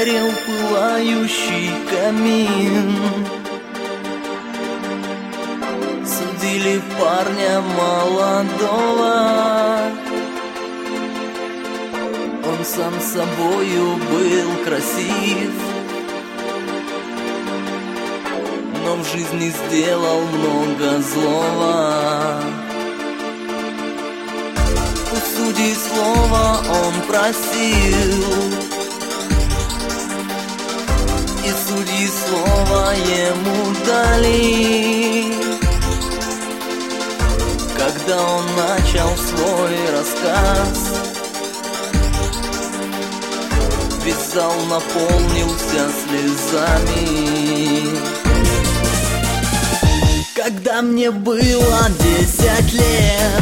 Сгорел пылающий камин. Судили парня молодого, он сам собою был красив, но в жизни сделал много злого. У судей слова он просил, и судьи слова ему дали. Когда он начал свой рассказ, весь зал наполнился слезами. Когда мне было 10 лет,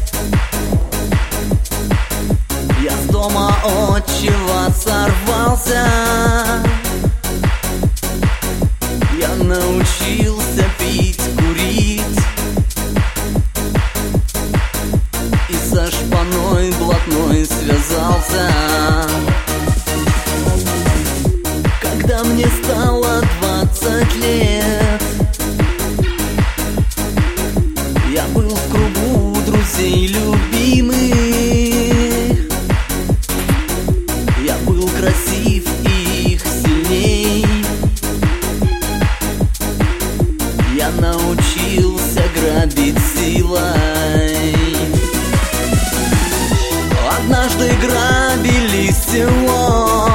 я с дома отчего сорвался. Я научился пить, курить и со шпаной блатной связался. Когда мне стало 20 лет, я был в кругу друзей любимых. Я был красив и их сильней. Я научился грабить силой. Однажды грабили село,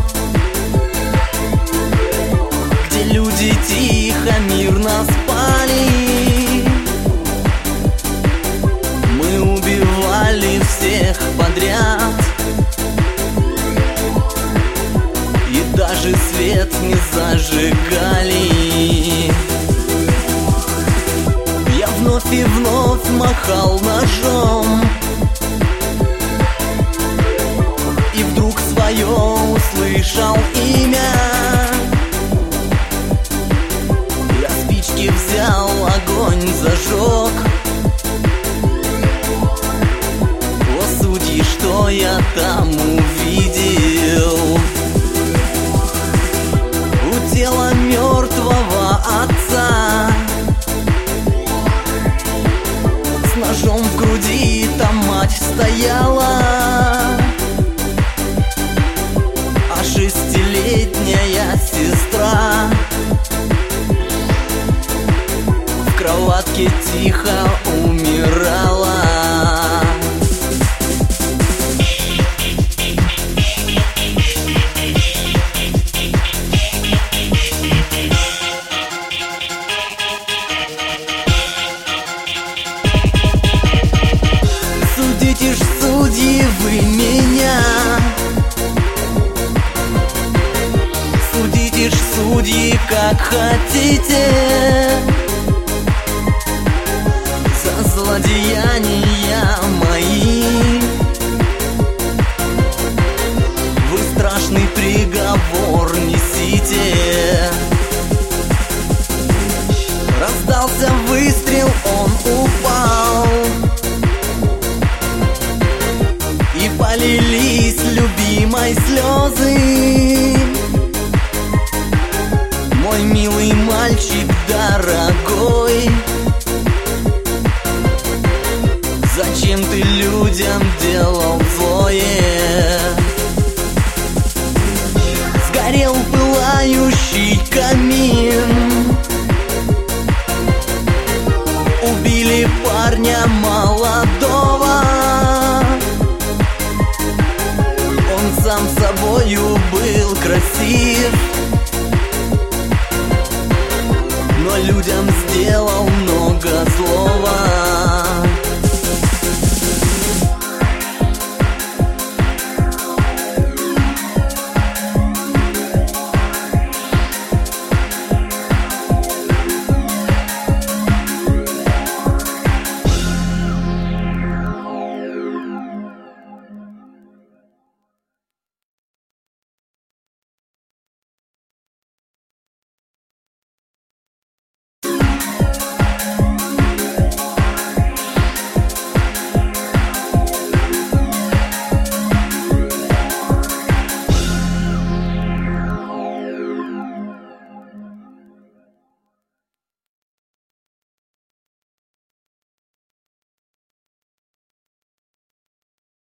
где люди тихо, мирно спали. Мы убивали всех подряд и даже свет не зажигали. Я вновь и вновь махал ножом, и вдруг свое услышал имя. Я спички взял, огонь зажег. О, судьи, что я там увидел? У тела мертвого отца с ножом в груди там мать стояла, а 6-летняя сестра в кроватке тихо умирала. Судите ж, судьи, вы меня, судите ж, судьи, как хотите, за злодеяния мои. Вы страшный приговор несите. Раздался выстрел, он упал, и полились любимой слезы. Мой милый мальчик дорогой, зачем ты людям делал злое? Сгорел пылающий камин, убили парня молодого. Он сам собою был красив,